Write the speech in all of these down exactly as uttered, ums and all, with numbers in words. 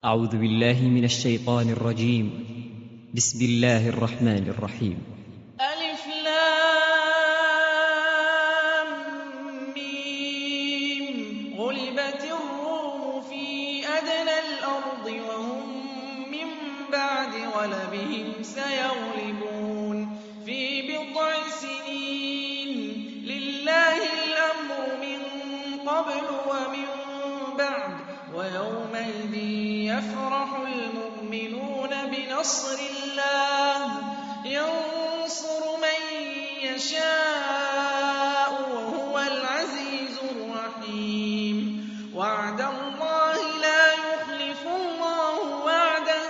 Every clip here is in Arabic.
أعوذ بالله من الشيطان الرجيم. بسم الله الرحمن الرحيم. ألف لام ميم. غلبت الروم في أدنى الأرض وهم من بعد غلبهم سيغلبون في بضع سنين. لله الأمر من قبل ومن بعد ويومئذ يفرح المؤمنون بنصر الله ينصر من يشاء وهو العزيز الرحيم. وعد الله لا يخلف الله وعده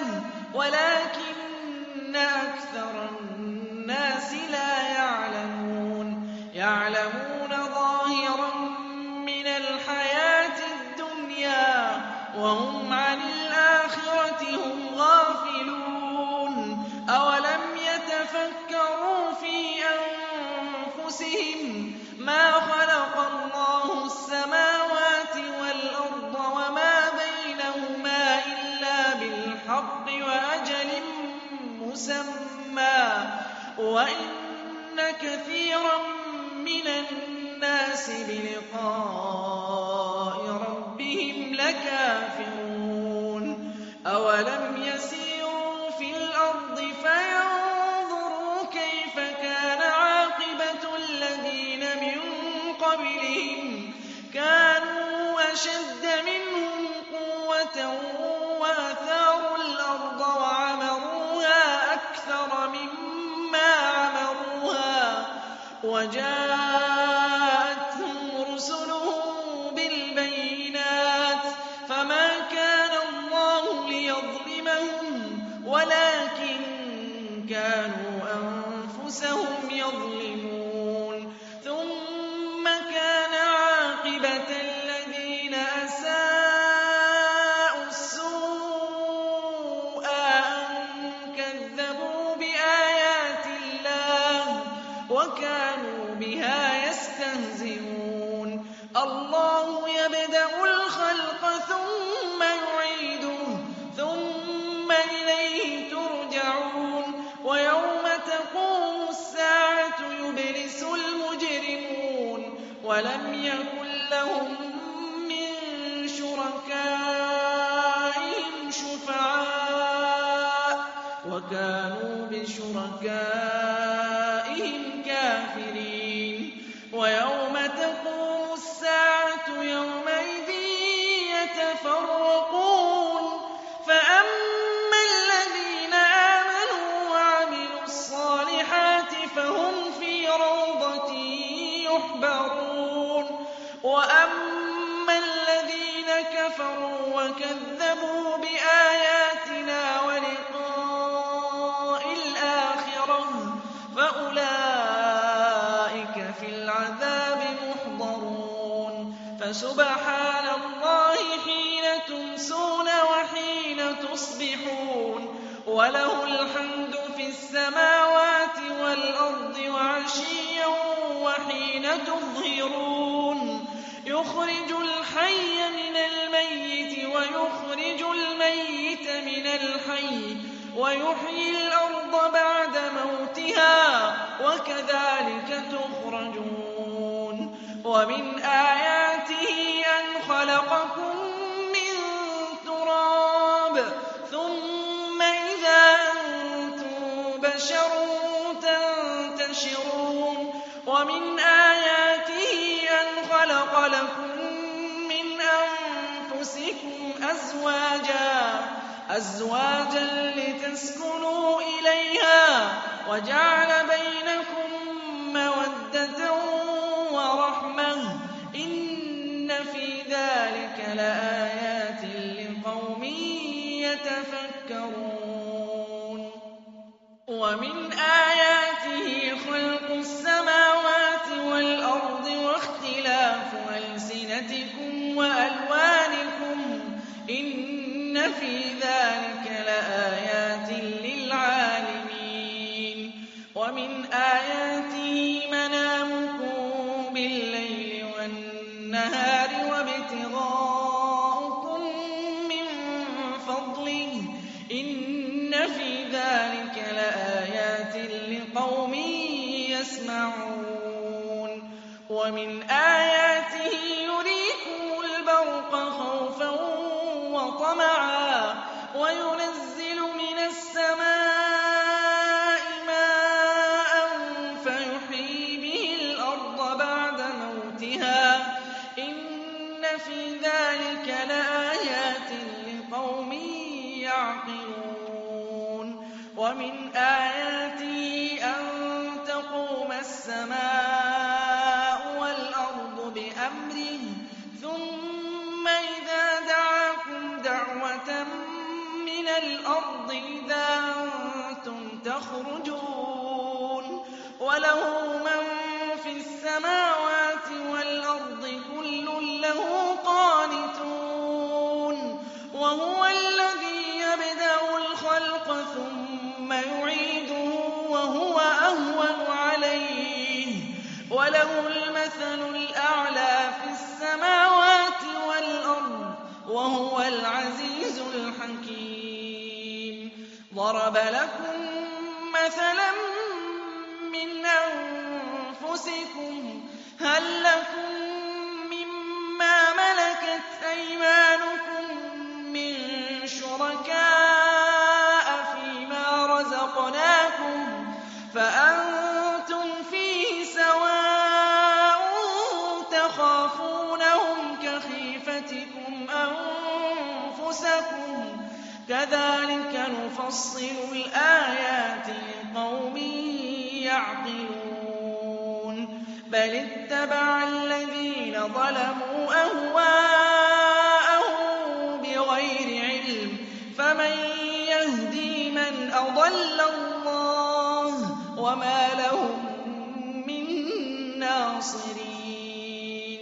ولكن أكثر الناس لا يعلمون يعلمون ظاهرا من الحياة الدنيا وهم عن الآخرة هم غافلون. أولم يتفكروا في أنفسهم ما خلق الله السماوات والأرض وما بينهما إلا بالحق وأجل مسمى وإن كثيرا من الناس بلقاء ربهم لكافرون. أولم يسيروا في الأرض فينظروا كيف كان عاقبة الذين من قبلهم كانوا أشد منهم قوة وأثاروا الأرض وعمروها أكثر مما عمروها وجاءتهم رسلهم بالبينات فما كان الله ليظلمهم ولكن كانوا أنفسهم يظلمون. ثم كان عاقبة الذين أساءوا السوء أن كذبوا بآيات الله وكانوا بها يستهزئون. الله يبدأ الخلق ثم يعيده ثم إليه ترجعون. ويوم تقوم الساعة يبلس المجرمون ولم يكن لهم من شركائهم شفعاء وكانوا بشركائهم كافرين. ويوم تقوم الساعة يومئذ يتفرقون فأما الذين آمنوا وعملوا الصالحات فهم في روضة يحبرون وأما الذين كفروا وكذبوا بآياتنا ولقاء الآخرة فأولئك في العذاب محضرون. فسبحان الله حين تمسون وحين تصبحون وله الحمد في السماوات والأرض وعشيا وحين تظهرون. يخرج الحي من الميت ويخرج الميت من الحي ويحيي الأرض بعد موتها وكذلك تخرجون. ومن آياته أن خلقكم من تراب ثم إذا أنتم بشر تنتشرون. ومن آياته أن خلق لكم من أنفسكم أزواجا أزواجا لتسكنوا إليها وجعل بينكم مودة ورحمة إن في ذلك لآيات لقوم يتفكرون. ومن آياته خلق السماوات والأرض واختلاف ألسنتكم وألوانكم إن في ذلك لآيات للعالمين. ومن آياته منامكم بالليل والنهار وابتغاؤكم من فضله ذَٰلِكَ لَآيَاتٍ لِّقَوْمٍ يَسْمَعُونَ وَمِنْ آيَاتِهِ يُرِيكُمُ الْبَرْقَ خَوْفًا وَطَمَعًا وَيُنَزِّلُ مِنَ السَّمَاءِ مَاءً فَيُحْيِي بِهِ الْأَرْضَ بَعْدَ مَوْتِهَا ۚ إِنَّ فِي ذَٰلِكَ لَآيَاتٍ لِّقَوْمٍ يَعْقِلُونَ وَمِنْ آيَاتِهِ أَن تَقُومَ السَّمَاءُ وَالْأَرْضُ بِأَمْرِهِ ثُمَّ إِذَا دَعَاكُمْ دَعْوَةً مِّنَ الْأَرْضِ إِذَا أَنتُمْ تَخْرُجُونَ وَلَهُ مَن فِي السَّمَاوَاتِ وَالْأَرْضِ كُلٌّ لَّهُ قَانِتُونَ وَهُوَ الَّذِي يَبْدَأُ الْخَلْقَ ثُمَّ يُعِيدُهُ وَهُوَ أَهْوَنُ عَلَيْهِ وَلَهُ الْمَثَلُ الْأَعْلَىٰ فِي السَّمَاوَاتِ وَالْأَرْضِ وَهُوَ الْعَزِيزُ الْحَكِيمُ ضَرَبَ لَكُم مَّثَلًا مِّنْ أَنفُسِكُمْ هَل لَّكُم مِّمَّا مَلَكَتْ أَيْمَانُكُم مِّن شُرَكَاءَ فِيمَا رَزَقْنَاكُمْ فَأَنتُمْ فِيهِ سَوَاءٌ تَخَافُونَهُمْ كَخِيفَتِكُمْ أَنفُسَكُمْ ۚ كَذَٰلِكَ نُفَصِّلُ الْآيَاتِ لِقَوْمٍ يَعْقِلُونَ بَلِ اتَّبَعَ الَّذِينَ ظَلَمُوا أَهْوَاءَهُم بِغَيْرِ عِلْمٍ فَمَن يَهْدِي مَنْ أَضَلَّ اللَّهُ وَمَا لَهُم مِّن نَّاصِرِينَ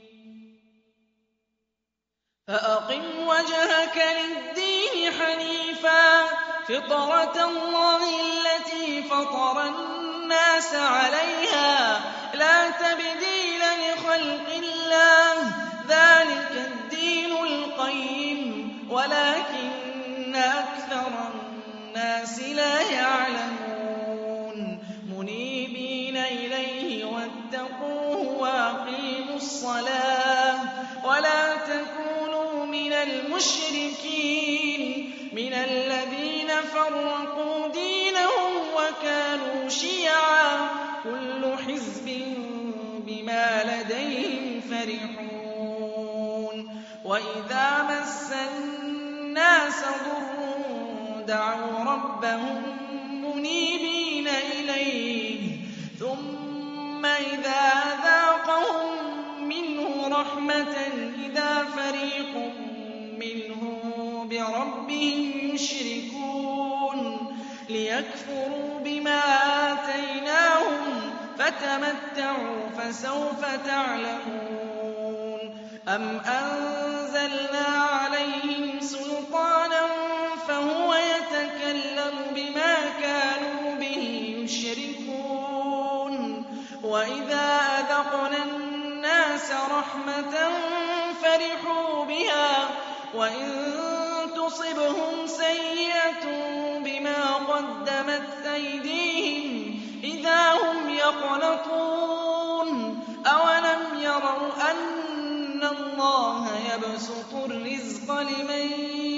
فَأَقِمْ وَجْهَكَ لِلدِّينِ حَنِيفًا فِطْرَتَ اللَّهِ الَّتِي فَطَرَ النَّاسَ عَلَيْهَا لَا تَبْدِيلَ لِخَلْقِ اللَّهِ ۚ ذَٰلِكَ الدِّينُ الْقَيِّمُ وَلَٰكِنَّ أَكْثَرَ النَّاسِ لَا يَعْلَمُونَ مُنِيبِينَ إِلَيْهِ وَاتَّقُوهُ وَأَقِيمُوا الصَّلَاةَ وَلَا تَكُونُوا مِنَ الْمُشْرِكِينَ مِنَ الَّذِينَ فَرَّقُوا دِينَهُمْ وَكَانُوا شِيَعًا ۖ كُلُّ حِزْبٍ بِمَا لَدَيْهِمْ فَرِحُونَ وَإِذَا مَسَّ النَّاسَ ضُرٌّ دَعَوْا رَبَّهُم مُّنِيبِينَ إِلَيْهِ ثُمَّ إِذَا أَذَاقَهُم مِّنْهُ رَحْمَةً إِذَا فَرِيقٌ مِّنْهُم بِرَبِّهِمْ يُشْرِكُونَ لِيَكْفُرُوا بِمَا آتَيْنَاهُمْ فَتَمَتَّعُوا فَسَوْفَ تَعْلَمُونَ أَمْ أَنزَلْنَا عَلَيْهِمْ سُلْطَانًا فَهُوَ يَتَكَلَّمُ بِمَا كَانُوا بِهِ يُشْرِكُونَ وَإِذَا أَذَقْنَا النَّاسَ رَحْمَةً فَرِحُوا بِهَا وَإِن تُصِبْهُمْ سَيِّئَةٌ بِمَا قَدَّمَتْ أَيْدِيهِمْ إِذَا هُمْ يَقْنَطُونَ أَوَلَمْ يَرَوْا أَنَّ اللَّهَ يَبْسُطُ الرِّزْقَ لِمَن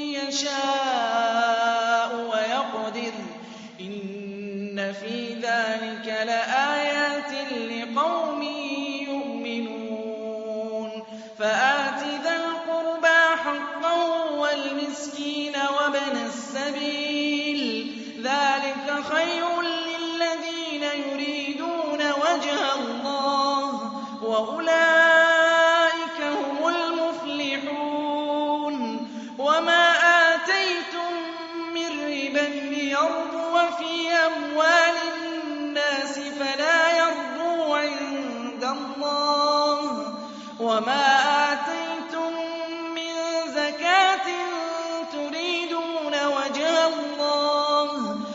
يَشَاءُ وَيَقْدِرُ ۚ إِنَّ فِي ذَٰلِكَ لَآيَاتٍ لِّقَوْمٍ يُؤْمِنُونَ فَآتِ ذَا الْقُرْبَىٰ حَقَّهُ وَالْمِسْكِينَ وَابْنَ السَّبِيلِ ۚ ذَٰلِكَ خَيْرٌ لِّلَّذِينَ يُرِيدُونَ وَجْهَ اللَّهِ ۖ وَأُولَٰئِكَ هُمُ الْمُفْلِحُونَ وَمَا آتَيْتُم مِّن رِّبًا لِّيَرْبُوَ فِي أَمْوَالِ النَّاسِ فَلَا يَرْبُو عِندَ اللَّهِ ۖ وَمَا آتَيْتُم مِّن زَكَاةٍ تُرِيدُونَ وَجْهَ اللَّهِ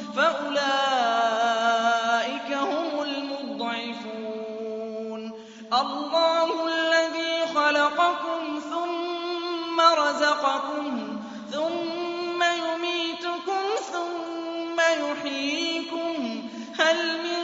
فَأُولَٰئِكَ هُمُ الْمُضْعِفُونَ اللَّهُ الَّذِي خَلَقَكُمْ ثُمَّ رَزَقَكُمْ ثُمَّ يُمِيتُكُمْ ثُمَّ يحييكم هل من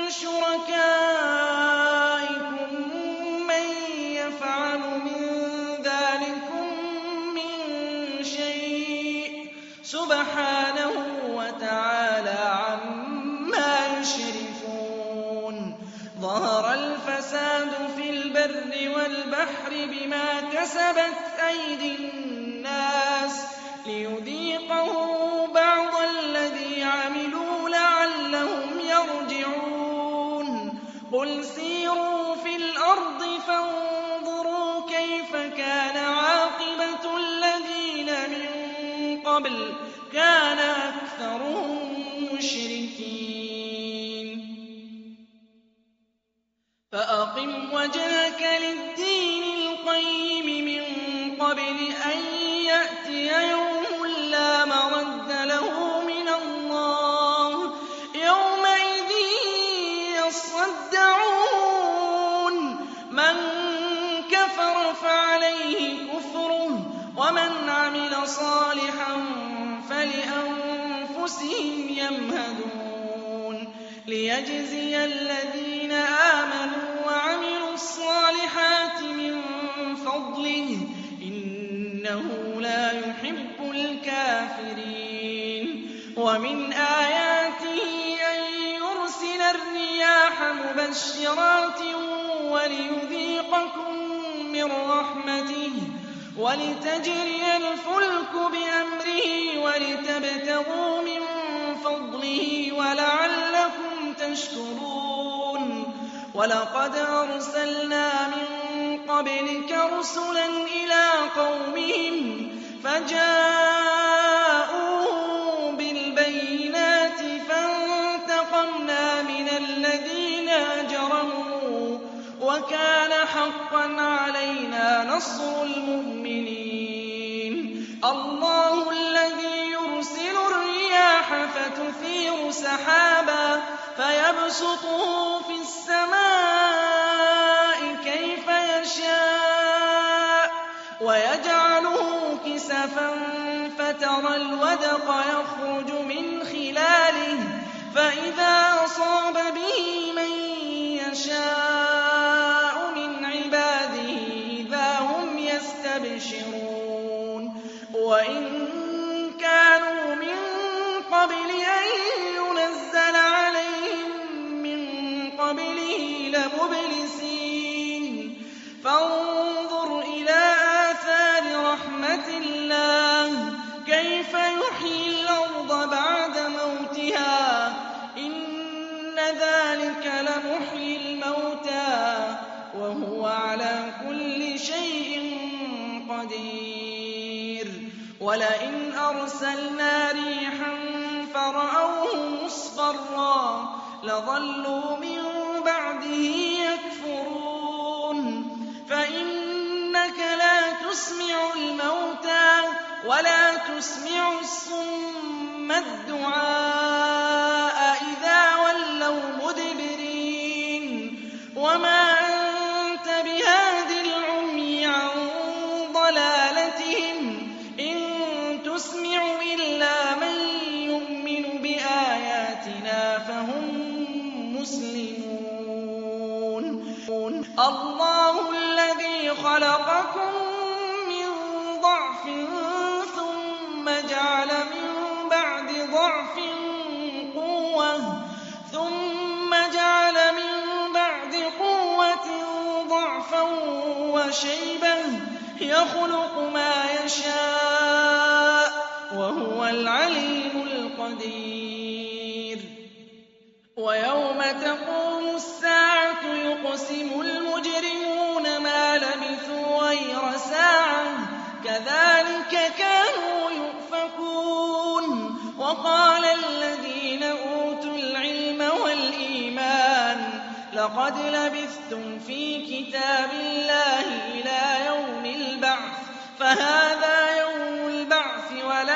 شركائكم من يفعل من ذلكم من شيء سبحانه وتعالى عما يشركون ظهر الفساد في البر والبحر بما كسبت أيدي الناس ليذيقهم بعض الذي عملوا لعلهم يرجعون قل سيروا في الأرض فانظروا كيف كان عاقبة الذين من قبل كان أكثرهم مشركين فأقم وجهك للدين القيم من قبل أن يأتي يوم لا مرد له من الله يومئذ يصدعون من كفر فعليه كفره ومن عمل صالحا فلأنفسهم يمهدون ليجزي الذين آمنوا وعملوا الصالحات من فضله إنه لا يحب الكافرين ومن آياته أن يرسل الرياح مبشرات وليذيقكم من رحمته ولتجري الفلك بأمره ولتبتغوا من فضله ولعلكم تشكرون ولقد أرسلنا من قبلك رسلا إلى قومهم فجاءوهم بالبينات فانتقمنا من الذين أجرموا وكان حقا علينا نصر المؤمنين الله الذي يرسل الرياح فتثير سحابا فيبسطه في السماء كيف يشاء ويجعله كسفا فترى الودق يخرج من خلاله فإذا أصاب به من يشاء من عباده إذا هم يستبشرون وإن كانوا من قبل أن ينزل عليهم من قبله لمبلسين فانظر إلى آثار رحمة الله كيف يحيي الأرض بعد موتها إن ذلك لمحيي الموتى وهو على كل شيء قدير ولئن أرسلنا ريحا فرأوه مصفرا لظلوا من بعده يكفرون فإنك لا تسمع الموتى ولا تسمع الصم الدعاء إذا ولوا مدبرين وما أنت بهاد العمي عن ضلالتهم إن تسمع إلا من يؤمن بآياتنا فهم مسلمون الله الذي خلقكم من ضعف ثم جعل من بعد ضعف قوة ثم جعل من بعد قوة ضعفا وشيبا يخلق ما يشاء وهو العليم القدير ويوم تقوم الساعة يقسم المجرمون ما لبثوا غير ساعة كذلك كانوا يؤفكون وقال الذين أوتوا العلم والإيمان لقد لبثتم في كتاب الله إلى يوم البعث فهذا يوم البعث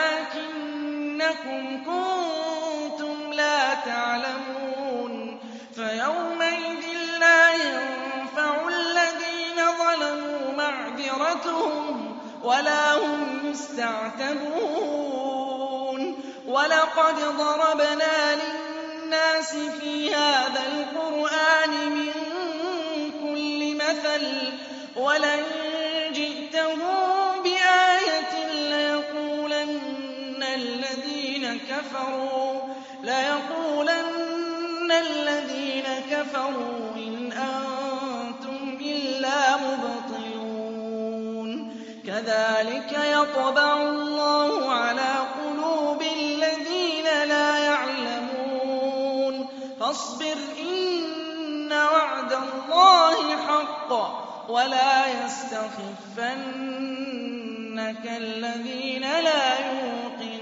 ولكنكم كنتم لا تعلمون فيومئذ لا ينفع الذين ظلموا معذرتهم ولا هم يستعتبون وَلَقَدْ ضَرَبْنَا لِلنَّاسِ فِي هَٰذَا الْقُرْآنِ مِن كُلِّ مَثَلٍ وَلَئِن جِئْتَهُم بِآيَةٍ لَّيَقُولَنَّ الَّذِينَ كَفَرُوا لَيَقُولَنَّ الَّذِينَ كَفَرُوا إِنْ أَنتُمْ إِلَّا مُبْطِلُونَ كَذَٰلِكَ يَطْبَعُ اللَّهُ عَلَىٰ قُلُوبِ الَّذِينَ لَا يَعْلَمُونَ فَاصْبِرْ إِنَّ وَعْدَ اللَّهِ حَقٌّ وَلَا يَسْتَخِفَّنَّكَ الَّذِينَ لَا يُوقِنُونَ